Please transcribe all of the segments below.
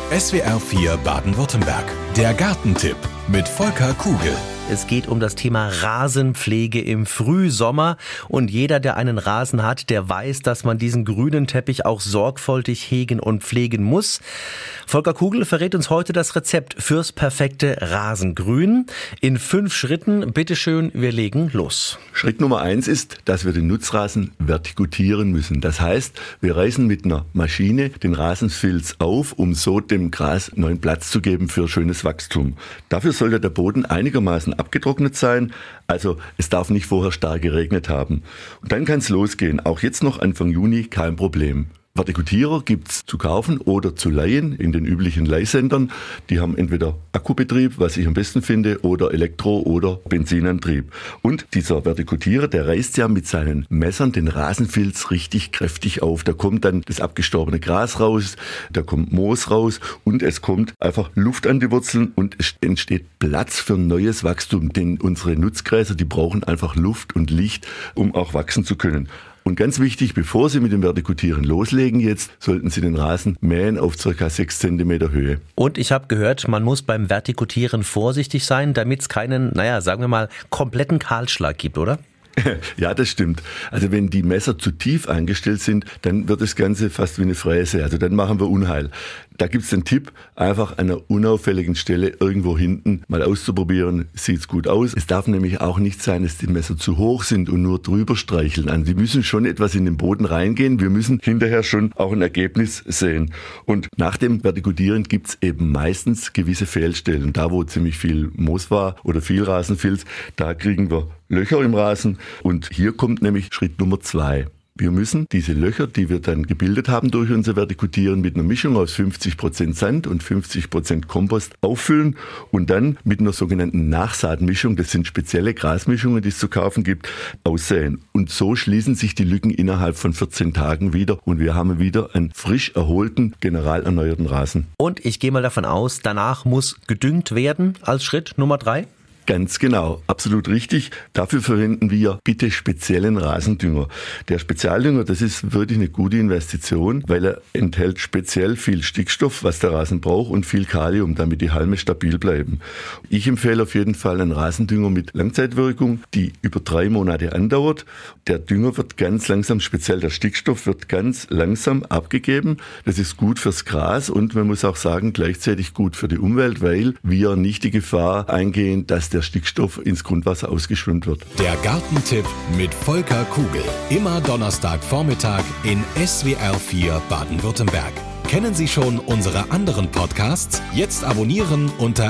SWR 4 Baden-Württemberg. Der Gartentipp mit Volker Kugel. Es geht um das Thema Rasenpflege im Frühsommer und jeder, der einen Rasen hat, der weiß, dass man diesen grünen Teppich auch sorgfältig hegen und pflegen muss. Volker Kugel verrät uns heute das Rezept fürs perfekte Rasengrün in 5 Schritten. Bitteschön, wir legen los. Schritt Nummer 1 ist, dass wir den Nutzrasen vertikutieren müssen. Das heißt, wir reißen mit einer Maschine den Rasenfilz auf, um so dem Gras neuen Platz zu geben für schönes Wachstum. Dafür sollte der Boden einigermaßen abgetrocknet sein, also es darf nicht vorher stark geregnet haben. Und dann kann es losgehen, auch jetzt noch Anfang Juni kein Problem. Vertikutierer gibt's zu kaufen oder zu leihen in den üblichen Leihsendern. Die haben entweder Akkubetrieb, was ich am besten finde, oder Elektro- oder Benzinantrieb. Und dieser Vertikutierer, der reißt ja mit seinen Messern den Rasenfilz richtig kräftig auf. Da kommt dann das abgestorbene Gras raus, da kommt Moos raus und es kommt einfach Luft an die Wurzeln und es entsteht Platz für neues Wachstum. Denn unsere Nutzgräser, die brauchen einfach Luft und Licht, um auch wachsen zu können. Und ganz wichtig, bevor Sie mit dem Vertikutieren loslegen jetzt, sollten Sie den Rasen mähen auf ca. 6 cm Höhe. Und ich habe gehört, man muss beim Vertikutieren vorsichtig sein, damit es keinen, sagen wir mal, kompletten Kahlschlag gibt, oder? Ja, das stimmt. Also wenn die Messer zu tief eingestellt sind, dann wird das Ganze fast wie eine Fräse. Also dann machen wir Unheil. Da gibt's den Tipp, einfach an einer unauffälligen Stelle irgendwo hinten mal auszuprobieren. Sieht's gut aus. Es darf nämlich auch nicht sein, dass die Messer zu hoch sind und nur drüber streicheln. Also die müssen schon etwas in den Boden reingehen. Wir müssen hinterher schon auch ein Ergebnis sehen. Und nach dem Vertikutieren gibt's eben meistens gewisse Fehlstellen. Da, wo ziemlich viel Moos war oder viel Rasenfilz, da kriegen wir Löcher im Rasen. Und hier kommt nämlich Schritt Nummer 2. Wir müssen diese Löcher, die wir dann gebildet haben durch unser Vertikutieren, mit einer Mischung aus 50% Sand und 50% Kompost auffüllen und dann mit einer sogenannten Nachsaatmischung, das sind spezielle Grasmischungen, die es zu kaufen gibt, aussäen. Und so schließen sich die Lücken innerhalb von 14 Tagen wieder und wir haben wieder einen frisch erholten, generalerneuerten Rasen. Und ich gehe mal davon aus, danach muss gedüngt werden als Schritt Nummer 3? Ganz genau, absolut richtig. Dafür verwenden wir bitte speziellen Rasendünger. Der Spezialdünger, das ist wirklich eine gute Investition, weil er enthält speziell viel Stickstoff, was der Rasen braucht, und viel Kalium, damit die Halme stabil bleiben. Ich empfehle auf jeden Fall einen Rasendünger mit Langzeitwirkung, die über 3 Monate andauert. Der Dünger wird ganz langsam, speziell der Stickstoff, wird ganz langsam abgegeben. Das ist gut fürs Gras und man muss auch sagen, gleichzeitig gut für die Umwelt, weil wir nicht die Gefahr eingehen, dass der Stickstoff ins Grundwasser ausgeschwemmt wird. Der Gartentipp mit Volker Kugel. Immer Donnerstagvormittag in SWR 4 Baden-Württemberg. Kennen Sie schon unsere anderen Podcasts? Jetzt abonnieren unter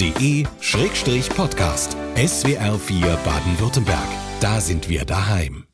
swr4.de/podcast. SWR 4 Baden-Württemberg. Da sind wir daheim.